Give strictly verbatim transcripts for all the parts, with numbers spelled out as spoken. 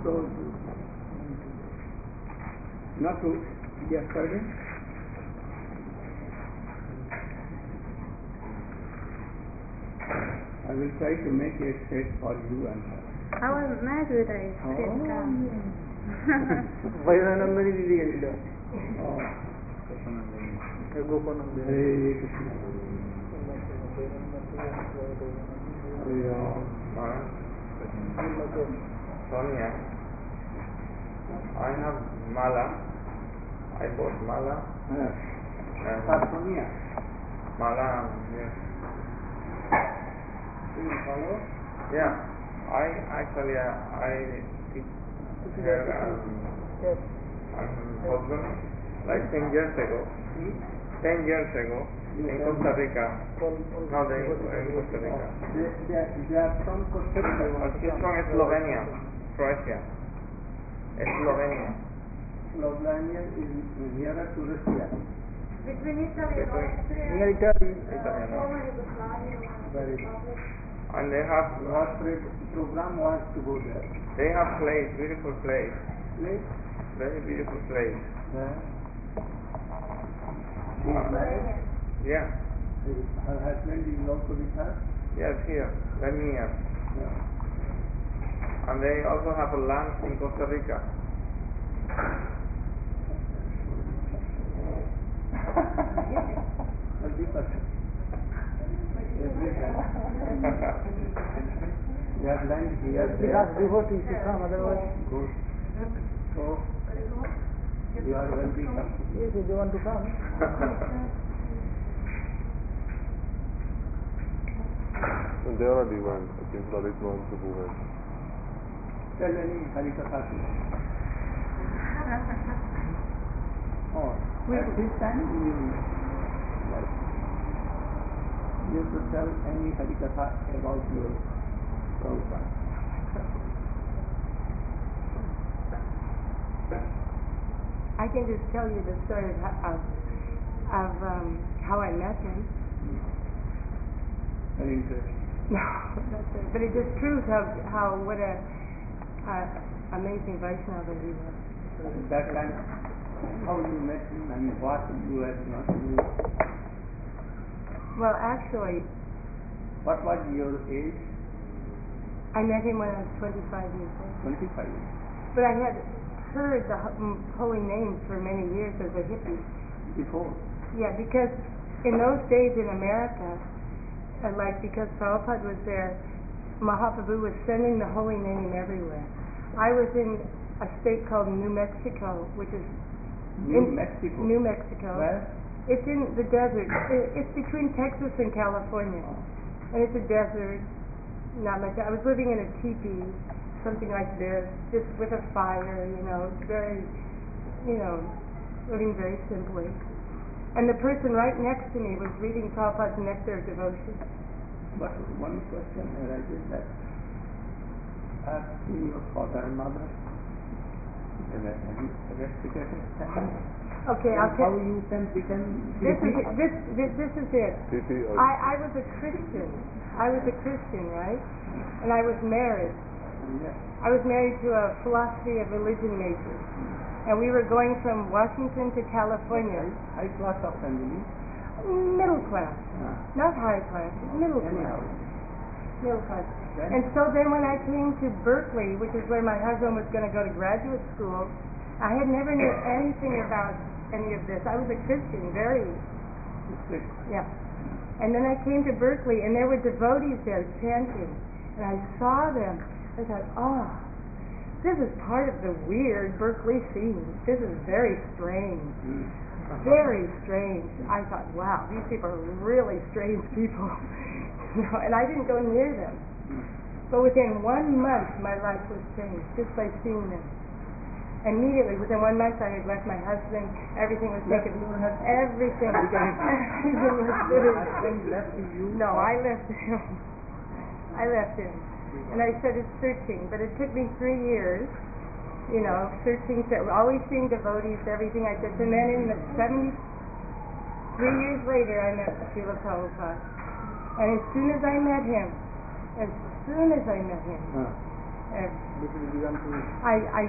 told you not to yesterday. I will try to make it straight for you and her. I wasn't mad with her. Oh, Vayanandani didi ganila. Oh. Gopanandani. Hare Krishna. Sonia, I have mala. I bought mala. Yes. And Sonia. mala, yes. Do you follow? Yeah, I actually uh, I teach her um, um, husband like ten years ago. Ten years ago in Costa Rica. Now they in Costa Rica. They, they, are, they are from Costa Rica. But she's from Slovenia, Croatia. Slovenia. Slovenia is nearer to Russia. Between Italy and Austria, Near Italy. former Yugoslavia, Very good. And they have What program was to go there? they have place, beautiful place, Place? very beautiful place. There. She is married? Yeah, Her husband is also with her? yes, here, ten years. Yeah. And they also have a land in Costa Rica. thirty percent. Every time. They have land here. Because devotees to come, otherwise. Good. So, you are welcome. Yes, if they want to come. And they already went. I think Lalit wants to go ahead. Tell any Harikatha. Oh, at this time you you have to tell any Harikatha about your Prabhupada. I can just tell you the story of, of, of um, how I met him. Very interesting. No, that's it. But it just proves how, how what a uh, amazing Vaishnava he was. At that time, how you met him and what you had not knew. Well, actually, What was your age? I met him when I was twenty-five years old. Twenty-five years. But I had heard the ho- m- holy names for many years as a hippie. Before. Yeah, because in those days in America, uh, like because Prabhupada was there, Mahaprabhu was sending the holy name everywhere. I was in a state called New Mexico, which is New in Mexico. New Mexico. Where? It's in the desert. It, it's between Texas and California, and it's a desert. Not much. I was living in a teepee, something like this, just with a fire. You know, very, you know, living very simply. And the person right next to me was reading Prabhupada's Nectar of Devotion. But one question arises that I've seen your father and mother. Have you reciprocated standing? Okay, I'll How tell you can become This is it. This, this this is it. Titi, or I I was a Christian. I was a Christian, right? And I was married. Yes. I was married to a philosophy of religion major, and we were going from Washington to California. High class of family. Middle class, Ah. not high class, middle Anyhow. class. Middle class. Then? And so then when I came to Berkeley, which is where my husband was going to go to graduate school, I had never knew anything about any of this. I was a Christian, very, Strict. yeah. And then I came to Berkeley, and there were devotees there chanting, and I saw them. I thought, oh, this is part of the weird Berkeley scene. This is very strange. Mm. Very strange. I thought, wow, these people are really strange people. You know, and I didn't go near them. But within one month, my life was changed just by seeing them. Immediately, within one month, I had left my husband. Everything was taken. Everything. Everything was finished. Left you? No, I left him. I left him. And I started searching, but it took me three years. You know, searching, always seeing devotees, everything I did. And then in the seventy, three years later, I met Srila Prabhupada. And as soon as I met him, as soon as I met him, Ah. And This will be one to I, I,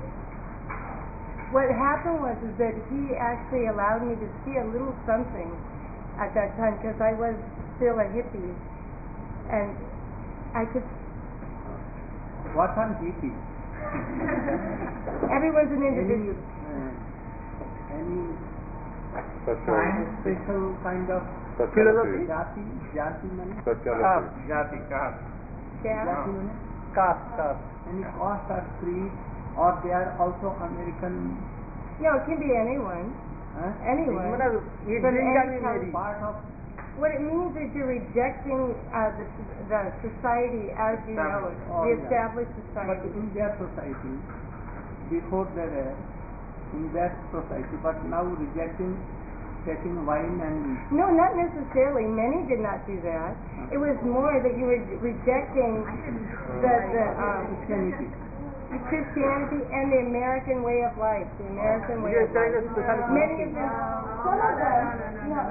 what happened was is that he actually allowed me to see a little something at that time because I was still a hippie, and I could. What are G P? Everyone's an Any, individual. uh, any Special, kind, special kind of speciality, jati, jati money? speciality. Jati, caste. Yeah. Jati money? caste, caste. Any caste or creed, or they are also American? No, it can be anyone. Huh? Anyone. Mana, ye From drink any and kind marry. Part of What it means is you're rejecting uh, the, the society as you know it, Oh, the yeah. established but society. in their society, before they were in that society, but now rejecting taking wine and No, not necessarily. Many did not do that. It was more that you were rejecting the, the um, Christianity. Christianity and the American way of life, the American way of life. Many of them, some of them, no.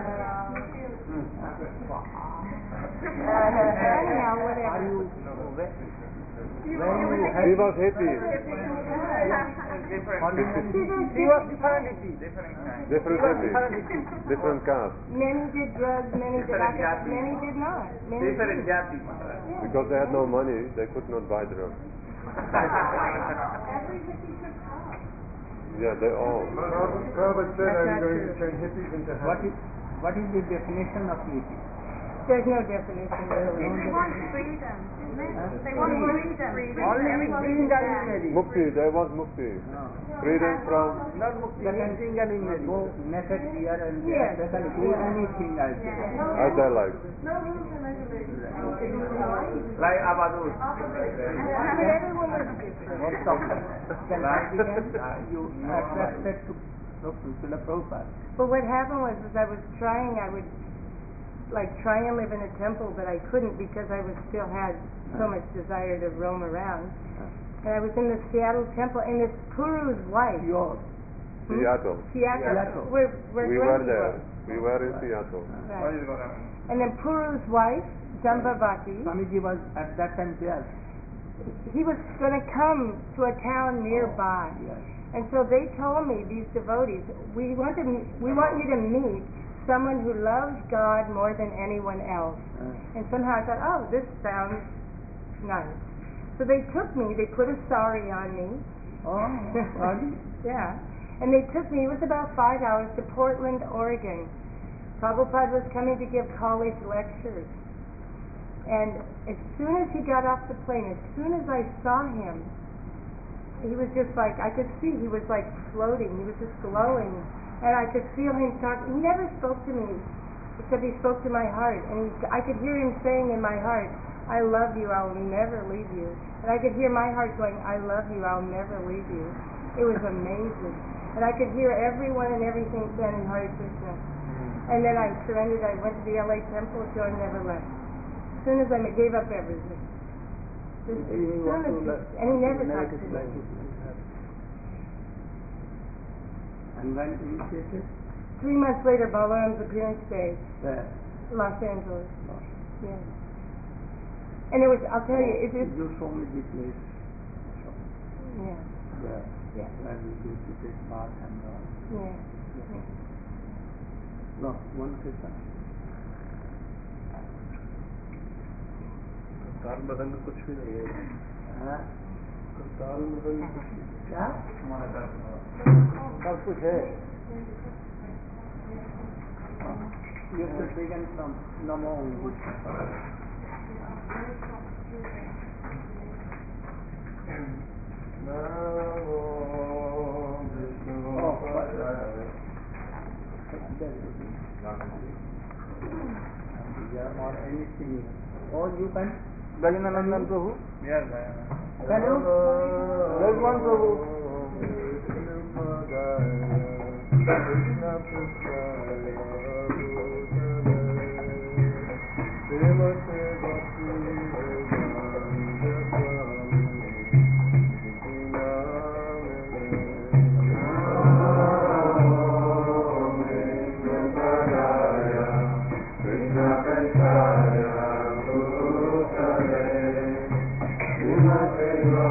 Anyhow, Are whatever. you when you He was hippie. Different, See, there's He was different different hippie. different kind. Different hippie. Different caste. Many did drugs, many did Different alcohol, jati. many did not. Many Different did. jati. Because they had no money, they could not buy drugs. Yeah, they all. Prabhupada said That's I'm not going true. to turn hippies into what hippies. is what is the definition of hippie? There's no definition really. They want freedom. Huh? They want freedom. Only drink and marry. Mukti, they want mukti. No. Freedom from. Not mukti, They can drink and marry. go naked here and Yes. there. They can do anything I say. As they like. Like Abadur. But everyone was different. Most of them. Then why began you attracted to Srila Prabhupada? But what happened was, is I was trying, I would like try and live in a temple, but I couldn't because I was still had so much desire to roam around. And I was in the Seattle temple, and this Puru's wife, Yours. Seattle. Seattle, Seattle. where, where We were Glendy there. was. We were in Seattle. What Right. is going on? And then Puru's wife, Jambavati, Swamiji was at that time there. he was going to come to a town nearby. Yes. And so they told me, these devotees, we want to, we want you to meet someone who loves God more than anyone else. Uh, And somehow I thought, oh, this sounds nice. So they took me, they put a sari on me. oh, really? Yeah. And they took me, it was about five hours, to Portland, Oregon. Prabhupada was coming to give college lectures. And as soon as he got off the plane, as soon as I saw him, he was just like, I could see he was like floating, he was just glowing. And I could feel him talking. He never spoke to me, except he spoke to my heart. And he, I could hear him saying in my heart, I love you, I'll never leave you. And I could hear my heart going, I love you, I'll never leave you. It was amazing. And I could hear everyone and everything chanting Hare Krishna. And then I surrendered, I went to the L A temple, so I never left. As soon as I gave up everything. Just as He soon want as to he, le- and he never narrate talked to his me. life. And when initiated, Three months later, Balaram's appearance day, where? Los Angeles. Yeah. And it was, I'll tell you, it is, You show me the place. yeah, Where? yeah, Where we used to take bath and all. yeah. yeah. No, one question. ताल मदंग कुछ भी नहीं है हाँ? ताल मदंग कुछ भी क्या? सब कुछ है. You should begin from Namo. Oh, what? Yeah, or anything. Or you can. Gajananandan Prabhu. Yes, I am. Can you? Rajman Prabhu. Krishna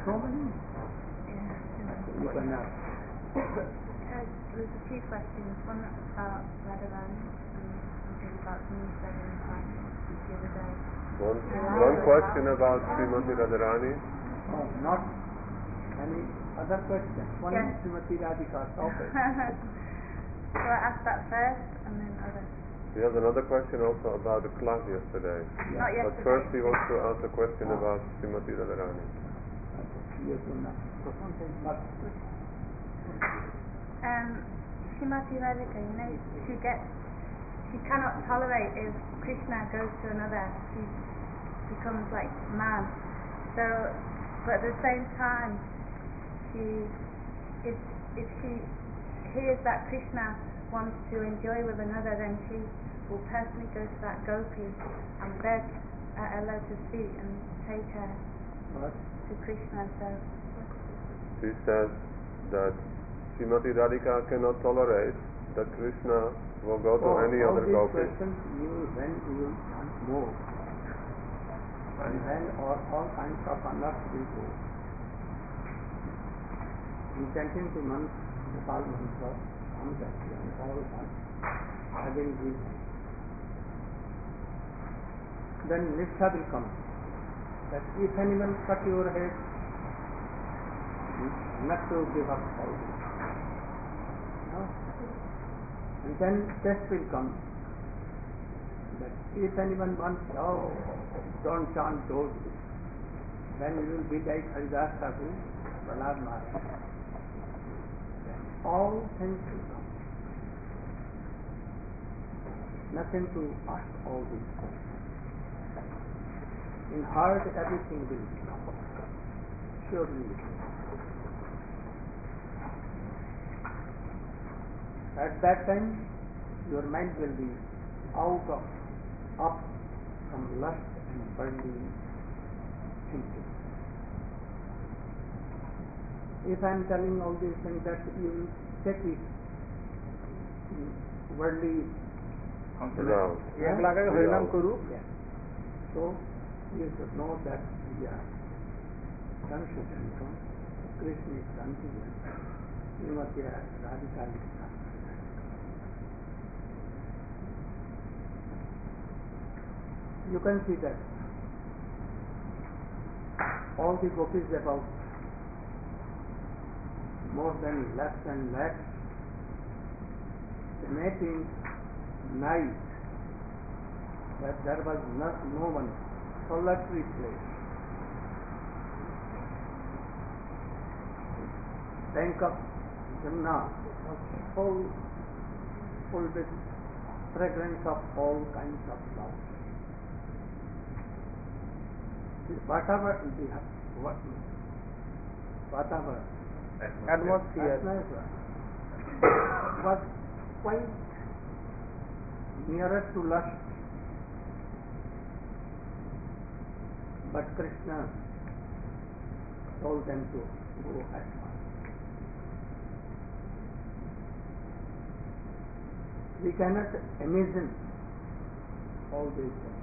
so many. Yeah. You can ask. Uh, there's a few questions. One about Radharani and something about the new seven time the other day. One, one question about Srimati Radharani. Oh, not any other question. One Yes. is Srimati Radhika topic. So I asked that first and then other. He has another question also about the class yesterday. Not But yesterday. first he wants to ask a question about Srimati Radharani. Yes or no? But Um, Srimati Radhika, you know, she gets, she cannot tolerate if Krishna goes to another. She becomes like mad. So, but at the same time, she, if if she hears that Krishna wants to enjoy with another, then she will personally go to that gopi and beg at her lotus feet and take her what? to Krishna. So, She says that Srimati Radhika cannot tolerate that Krishna will go to Oh, any all other these gopi. questions you when you want more, and when all, all kinds of unlocks will go. In chanting to months, the Gopal mantra, and all that, having this, then Nishtha will come. That if anyone cut your head, not to give up all this. No? And then test will come. That if anyone wants, oh, don't chant those, then you will be like Haridas Thakur, Prahlad Maharaj. Then all things will come. Nothing to ask all these questions. In heart, everything will come. Surely. At that time, your mind will be out of, up from lust and worldly thinking. If I am telling all these things, that you will take it worldly No. एक लाख का हरिनाम करूँ Yes. So, you should know that we are transcendental. Krishna is transcendent. Srimati Radhika is transcendent. You can see that all the gopis about more than less than lakhs, they met in night that there was not, no one, solitary place. Bank of Jamna was full, full with fragrance of all kinds of flowers. Whatever the what, whatever atmosphere. atmosphere was quite nearer to lust. But Krishna told them to go at once. We cannot imagine all these things.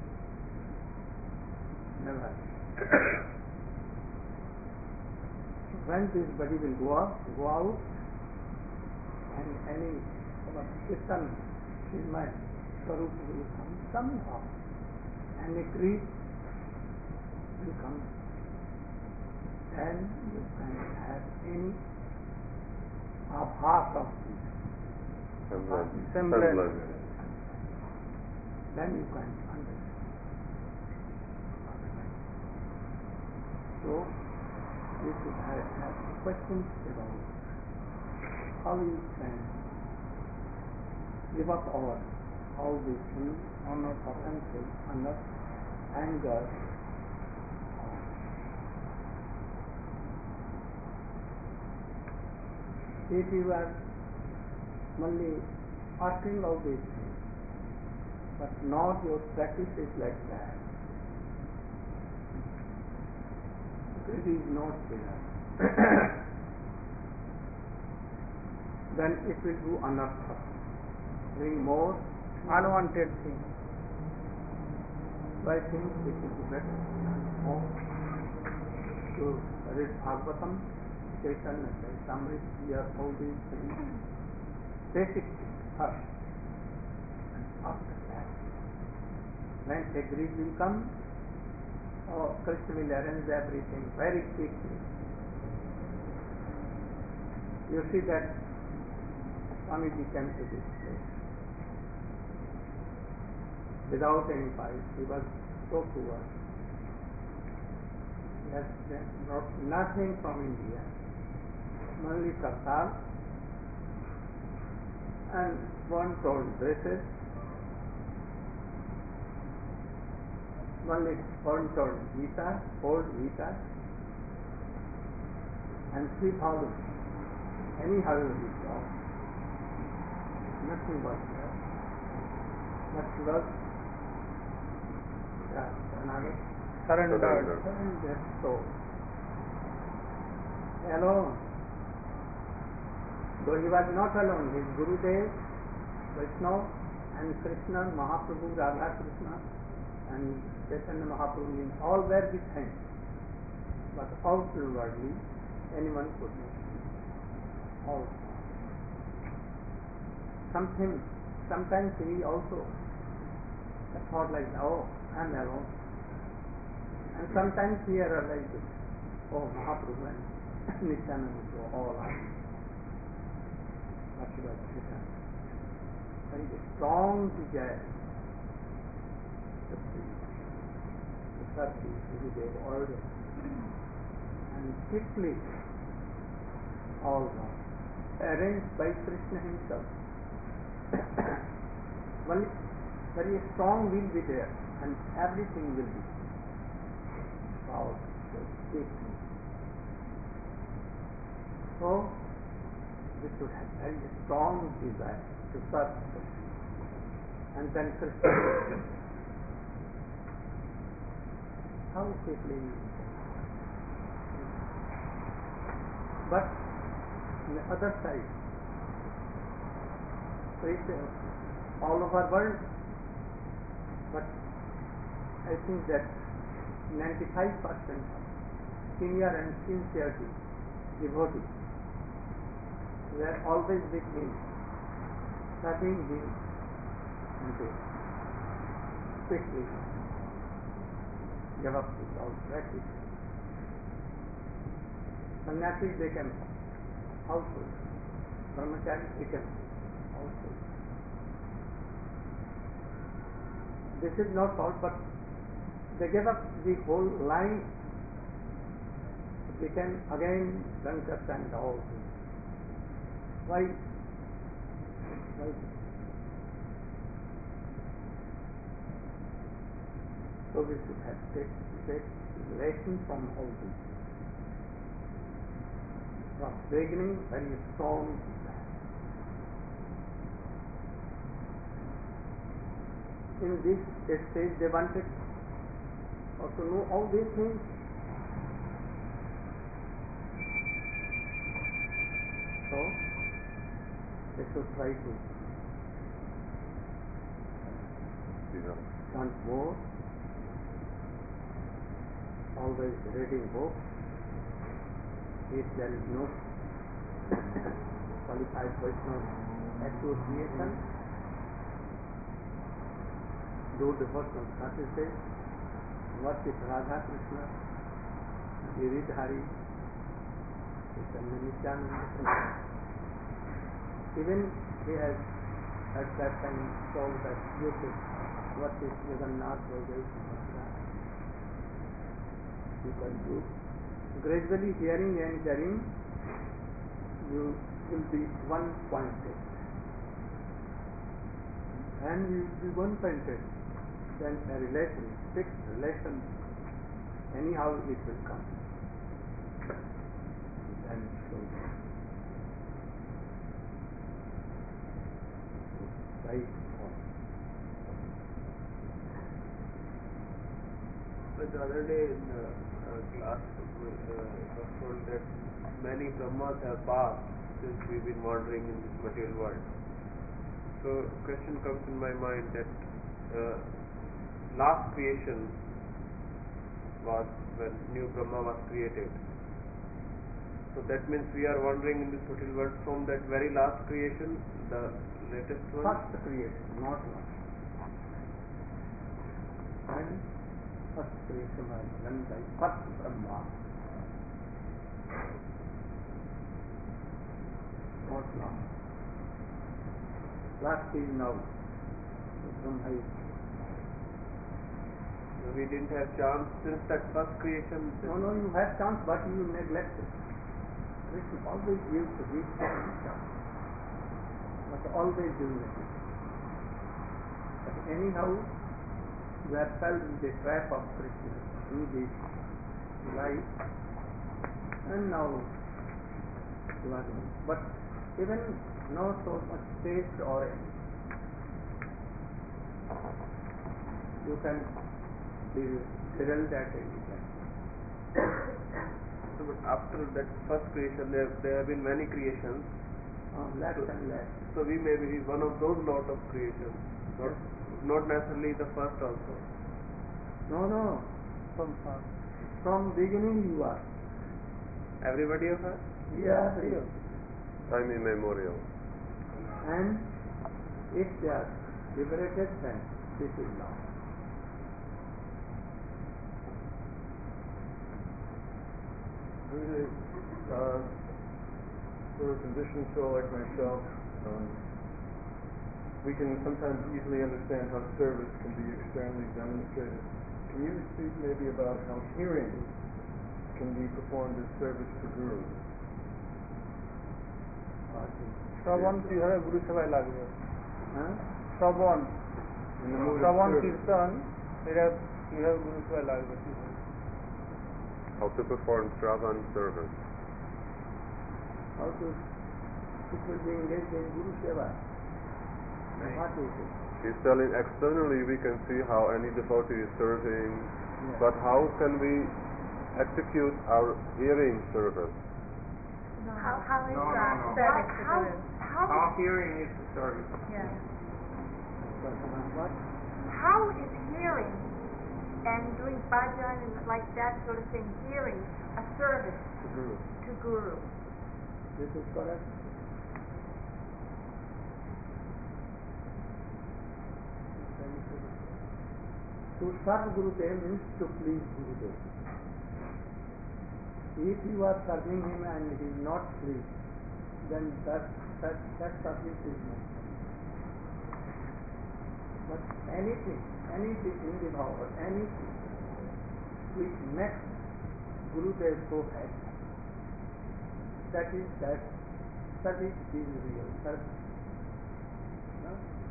Never. When this body will go out, go out, and any Kirtan in my Swarup will come somehow, and a creep will come, then you can have any abhas of this. Semblance. Semblance. Semblance. Then you can understand. So, you should have, have questions about how you can give up all, all these things, honor, offenses, honor, anger. If you are only asking all these things, but not your practice is like that, it is not there, then it will do anartha, bring more unwanted thing. So I think it is better more to uh, read Bhagavatam, Chaitanya Charitamrita, hear all these things, basic things first. And after that, when agreed will come, oh, Krishna will arrange everything very quickly. You see that Swamiji came to this place without any fight. He was so poor. He has brought nothing from India, only kasar and one told dresses, only one told Gita, old Gita, and three thousand. Anyhow he saw. Nothing was there. But he was yeah, another Surrendered. surrendered soul. Alone. Though he was not alone, his Gurudev, Vaishnava, and Krishna, Mahaprabhu, Radha Krishna, and Chaitanya Mahaprabhu, all were with him. But outwardly, anyone could not see. All. Something, sometimes he also thought like, oh, I am alone. And sometimes he realized, oh, Mahaprabhu and Nityananda, all are. But he was written. Very strong desire to see, to serve the Gurudev order. And quickly, all was arranged by Krishna himself. One very strong will be there, and everything will be solved quickly. So, we should have very strong desire to serve Krishna. And then Krishna how quickly we can. But on the other side, so it's uh, all over world, but I think that ninety-five percent senior and sincerity devotees were always with him, serving him, and they quickly give up with all practice. Sannyasis became household. Brahmacharis became household. This is not all, but they gave up the whole line. It became again drunkards and all things. Why? Why? So we should have take, take lesson from all this. From beginning, very strong desire. In this stage, they wanted or to know all these things. So, they should try to want more, always reading books. If there is no qualified Vaishnava association, do devotional practices, worship Radha Krishna, Giridhari, Nityananda. Even he has at that time told that you should worship Jagannath Baladev. You can do. Gradually hearing and hearing, you will be one pointed. And you will be one pointed. Then a relation, fixed relation, anyhow it will come. And so, right on. But the other day in the uh, class, uh, it was told that many Brahmas have passed since we've been wandering in this material world. So, question comes in my mind that uh, last creation was when new Brahma was created. So that means we are wandering in this material world from that very last creation, the latest one. First creation, not one. And first creation was done by first Brahma. Not last. Last is now. Brahma is. So we didn't have chance since that first creation. No, no, you have chance, but you neglect it. Krishna always gives to each chance, but always doing it. But anyhow, you are fell in the trap of Krishna through this life, and now you are doing. But even not so much taste or anything. You can be thrilled at any time. So, but after that first creation, there there have been many creations. Uh, less So- and less. So we may be one of those lot of creations, not not necessarily the first also. No, no. From past. From beginning you are. Everybody of us. Yeah, real. Time immemorial. And if they are liberated, then this is now. Really, uh, for a conditioned soul like myself, um, we can sometimes easily understand how service can be externally demonstrated. Can you speak maybe about how hearing can be performed as service to Guru? শ্রবণ কিভাবে গুরু সেবায় লাগবে Huh? শ্রবণ In the mood of শ্রবণ service. কীর্তন এটা কিভাবে গুরু সেবায় লাগবে How to perform Shravan service. How to people be engaged in Guru Seva? What is it? He's telling externally we can see how any devotee is serving, Yes. but how can we execute our hearing service? How, how is No, no, that no. service to How, Guru? how, How hearing is the service. Yeah. What? how is hearing and doing bhajan and like that sort of thing, hearing a service Guru. to Guru? This is correct. To serve Gurudev means to please Gurudev. If you are serving him and he is not pleased, then that that that service is not. But anything, anything in the power, anything which makes Gurudev so happy, that is that service is real service. No?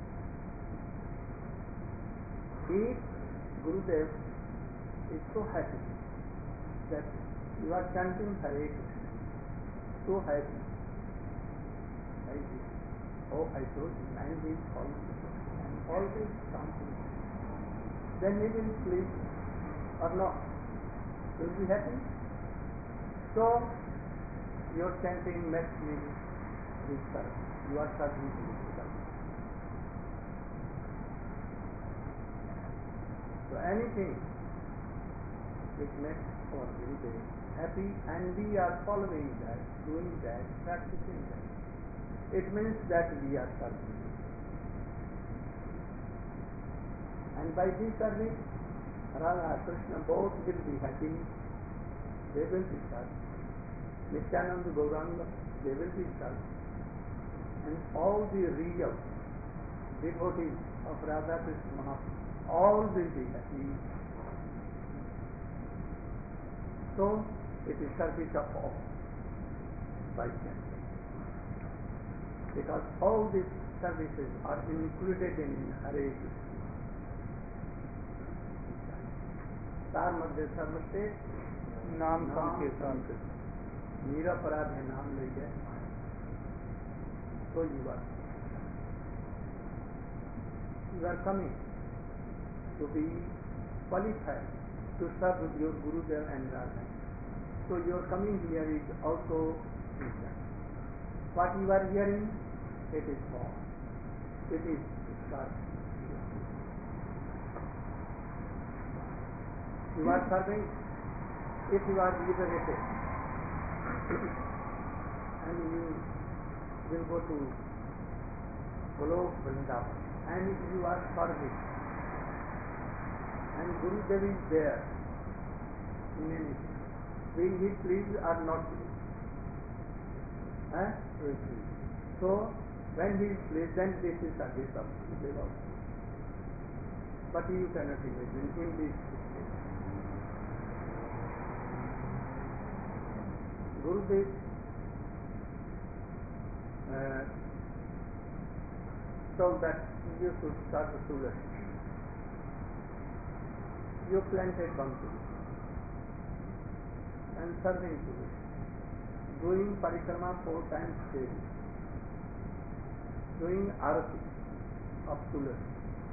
If Gurudev is so happy that you are chanting Hare Krishna, so happy, like this. Oh, I told him, and he is always, always chanting. Then he will please or not. Will be happy. So, your chanting makes me this service. You are serving to this service. So anything which makes our Gurudev happy, and we are following that, doing that, practicing that, it means that we are serving. And by this service, Radha, Krishna both will be happy. They will be served. Nityananda, Gauranga, they will be served. And all the real devotees of Radha Krishna Mahaprabhu, all will be happy. So, it is service of all by chanting. Because all these services are included in Hare Krishna. तार मध्य सर्वस्ते नाम संकीर्तन निरपराध नाम लइए so you are you are coming to be qualified to serve your Gurudev and Radha. So your coming here is also sincere. What you are hearing, it is false. It is God. You are serving. If you are liberated, and you will go to Golok Vrindavan, and if you are serving, and Gurudev is there in anything, will he please or not please? Eh? So, when he is pleased, then this is service of Gurudev also. But you cannot imagine in this situation. Gurudev uh, told that you should start a tulasi. You planted one tulasi and serving tulasi, doing parikrama four times daily, doing arati of tulasi.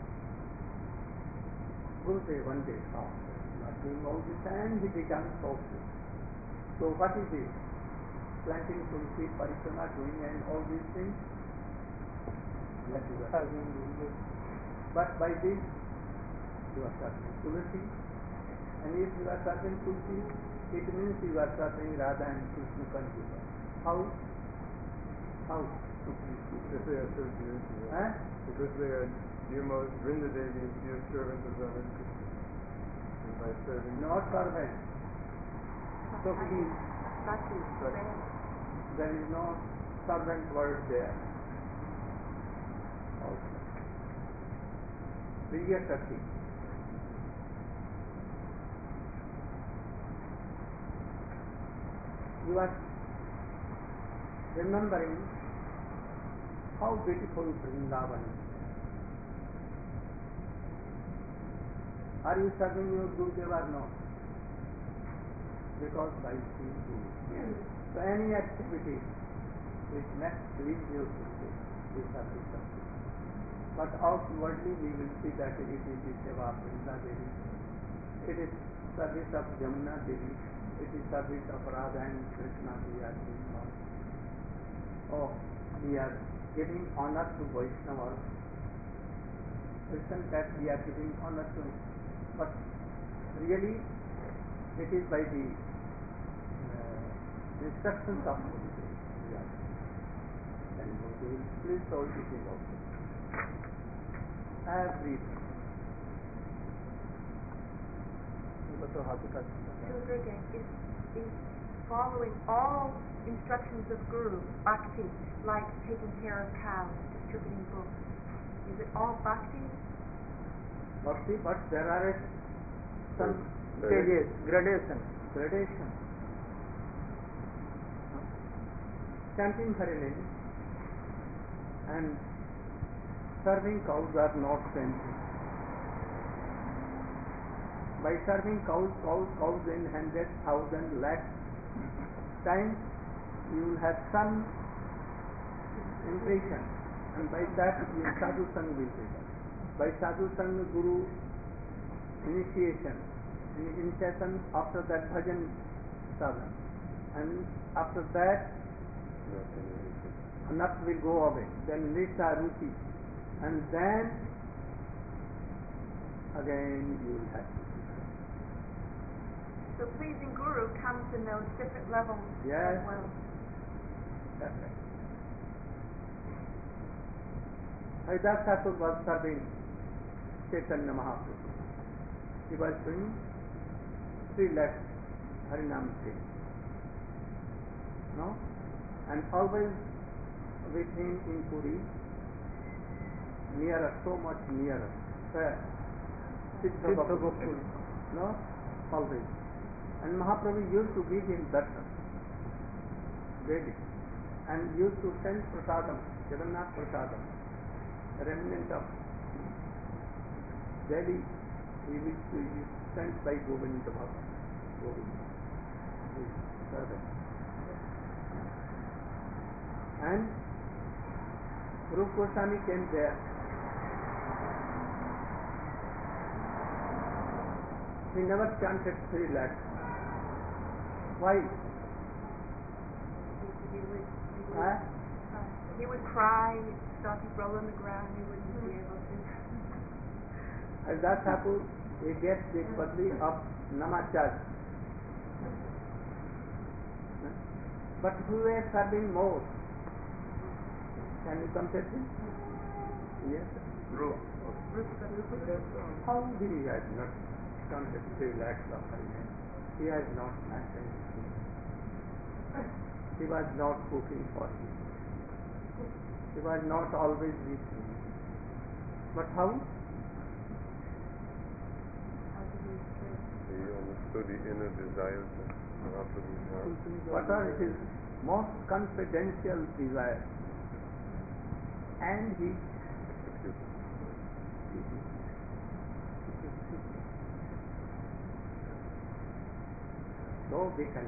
Gurudev one day saw not doing all this and he began talking. So what is it? Planting tulsi, parikrama, doing and all these things? Yes, you are serving Gurudev. But by this you are serving tulsi, and if you are serving tulsi, it means you are serving Radha and Krishna Kanjuga. How? How? If they are served you, Eh? because they are dear Mother Vrinda Devi, dear servant of Radha and Krishna. And by serving Not servant. So please, Sati, there is no servant word there. Also. Priya Sati. You are remembering how beautiful Vrindavan is. Are you serving your Gurudev or not? Because by seeing Guru. So any activity which next please your Gurudev is service of Guru. But outwardly we will see that it is the Seva of Vrinda Devi, it is service of Jamuna Devi, it is service of Radha and Krishna we are doing now. Oh, we are giving honor to Vaishnavas. Listen that we are giving honor to, but really it is by the uh, instructions of Gurudev we are doing. And Gurudev please all it is also. Everything. Children is, is following all instructions of Guru, bhakti, like taking care of cows, distributing books. Is it all bhakti? Bhakti, but there are some Stages, gradation. gradation. Chanting Harinam and serving cows are not same thing. By serving cows, cows, cows in hundred, thousand, lakh times, you will have some impression, and by that your sadhu sang will be done. By sadhu sang, Guru initiation, initiation, after that bhajan sadhan, and after that anat will go away, then nisa, ruchi, and then again you will have. So pleasing Guru comes in those different levels Yes. as well. That's right. Haridas Thakur was serving Chaitanya Mahaprabhu. He was doing three lakhs Harinam sing. No? And always with him in Puri, nearer, so much nearer. Where? Siddha Gokul. No? Always. And Mahaprabhu used to give him darshan daily, and used to send prasadam, Jagannath prasadam, remnant of daily he used to be sent by Govinda Bhava, Govinda, his servant. And Rupa Goswami came there. He never chanted three lakhs. Why? He, he would, he would, Huh? he would cry, start to roll on the ground, he wouldn't be able to. Haridas Thakur, he gets the padvi of Namacharya. But who has serving more? Can you confess it? Yes. How did he has not counted three lakhs of Harinam? He has not maintained him. He was not cooking for him. He was not always with him. But how? He understood the inner desires of Mahaprabhu's heart. What are his most confidential desires? And he so we can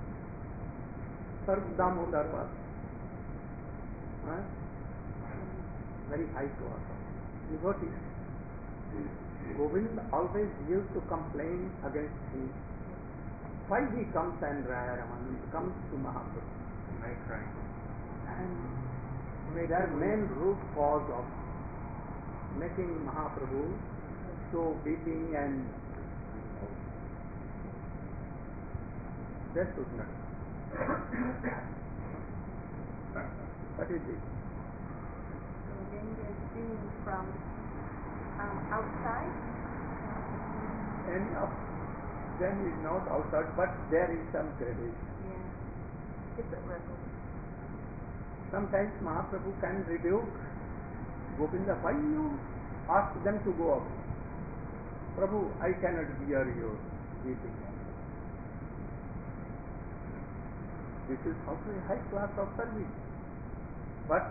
Sarv Damodar was huh? very high class. You notice Govind always used to complain against him. Why he comes and Raya Ramanand comes to Mahaprabhu? Make right. And their main root cause of making Mahaprabhu so weeping and that should not. What is it? So then there's being from um, outside. Any of them is not outside, but there is some gradation. Yeah. Different levels. Sometimes Mahaprabhu can rebuke Govinda, why you ask them to go up? Prabhu, I cannot bear your weeping. This is also a high class of service. But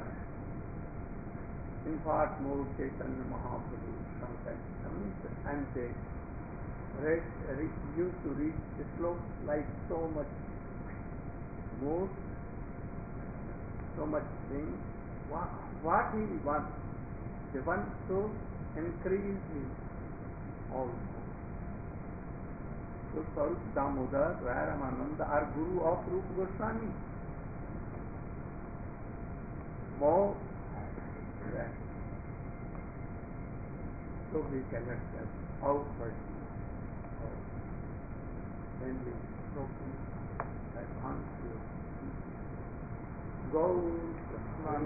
in fact, more Chaitanya Mahaprabhu sometimes comes and says, read, read, used to read the slope like so much more, so much thing. What, what he wants, he wants to increase him also. So Sarup Damodar, Raya Ramananda are Guru of Rupa Goswami. More than. So we cannot judge outwardly. When we spoken advance you. Go one,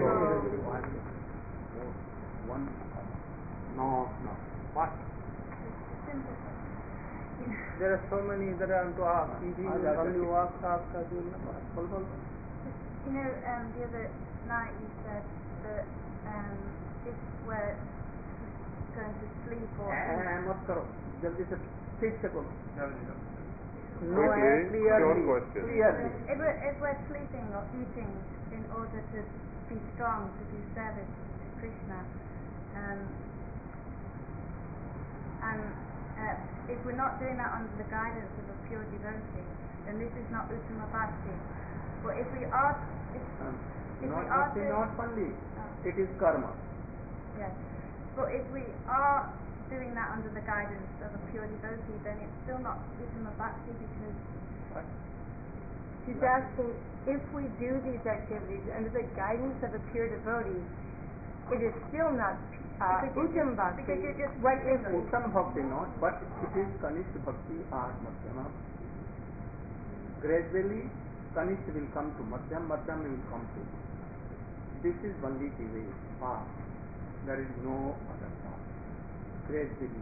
one, no, no. What? There are so many that I want to ask. Easy, only ask, ask, ask, You know, um, the other night you said that um, if we're going to sleep or मत करो जल्दी से ठीक से बोलो Quickly, short question. clearly if we're, if we're sleeping or eating in order to be strong to do service to Krishna, um, and uh, if we're not doing that under the guidance of a pure devotee, then this is not Uttama Bhakti. But if we are, if, um, if not, we are not, doing, not only uh, it is karma yes, but if we are doing that under the guidance of a pure devotee, then it's still not Uttama Bhakti because but She's asking, if we do these activities under the guidance of a pure devotee, it is still not uh, Because Uttam you're- Bhakti. because you're just What is it? Uttam Bhakti not, but it is Kanishta Bhakti or Madhyama. Gradually, Kanishta will come to Madhyam, Madhyam will come to. This is only the way, path. There is no other path. Gradually.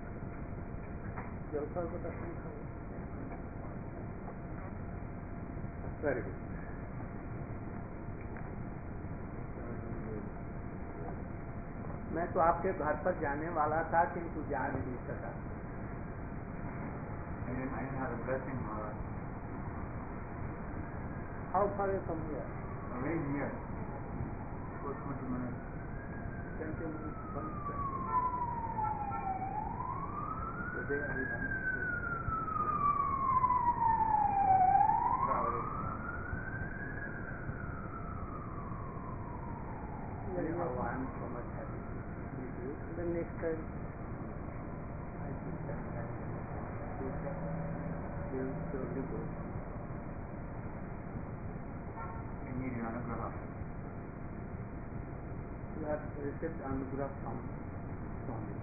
Very good. मैं तो आपके घर पर जाने वाला था किंतु जा नहीं सका. I didn't, I didn't have a blessing, Maharaj. How far is from here? I'm very near. For twenty minutes. twenty minutes, one second. Today I want to Travel. anyhow, I am so much happy to meet you. The next time. I think that I will surely go. You need your anugraha. You have received anugrah from Swami.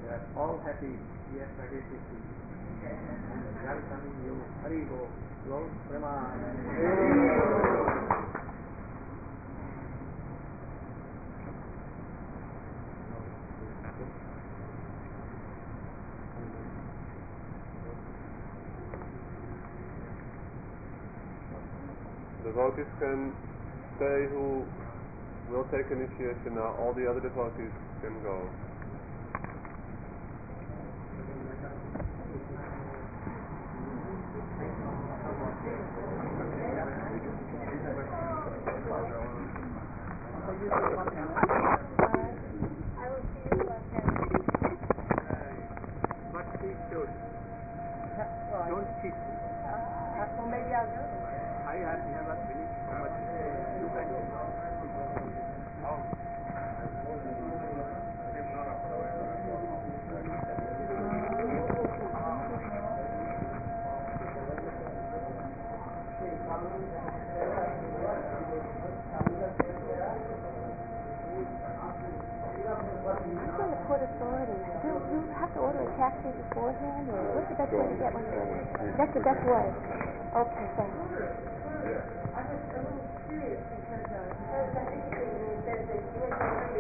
We are all happy. We are ready to see you. And welcoming you. Hari Bo. Lord The devotees can stay who will take initiation now. All the other devotees can go. I will see you about ten. But please don't. Don't cheat. Uh, well, maybe I'll go. I have never finished so much. You can do. I'm going to Port Authority. Do you have to order a taxi beforehand, or what's the best way to get one there? That's the best way. Okay, thanks. I was a little curious because uh, I was interested when you said that you were